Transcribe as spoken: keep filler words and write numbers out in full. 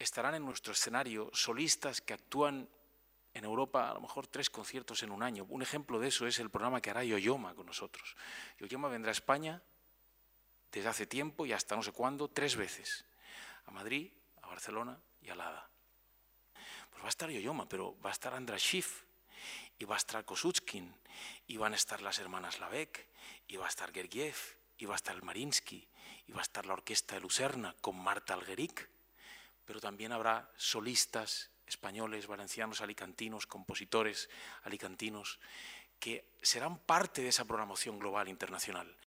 estarán en nuestro escenario solistas que actúan en Europa a lo mejor tres conciertos en un año. Un ejemplo de eso es el programa que hará Yo-Yoma con nosotros. Yo-Yoma vendrá a España desde hace tiempo y hasta no sé cuándo, tres veces. A Madrid, a Barcelona y a Lada. Pues va a estar Yo-Yoma, pero va a estar András Schiff, y va a estar Kossuthkin, y van a estar las hermanas Labec, y va a estar Gergiev, y va a estar el Mariinsky, y va a estar la Orquesta de Lucerna con Marta Algerich, pero también habrá solistas españoles, valencianos, alicantinos, compositores alicantinos, que serán parte de esa programación global internacional.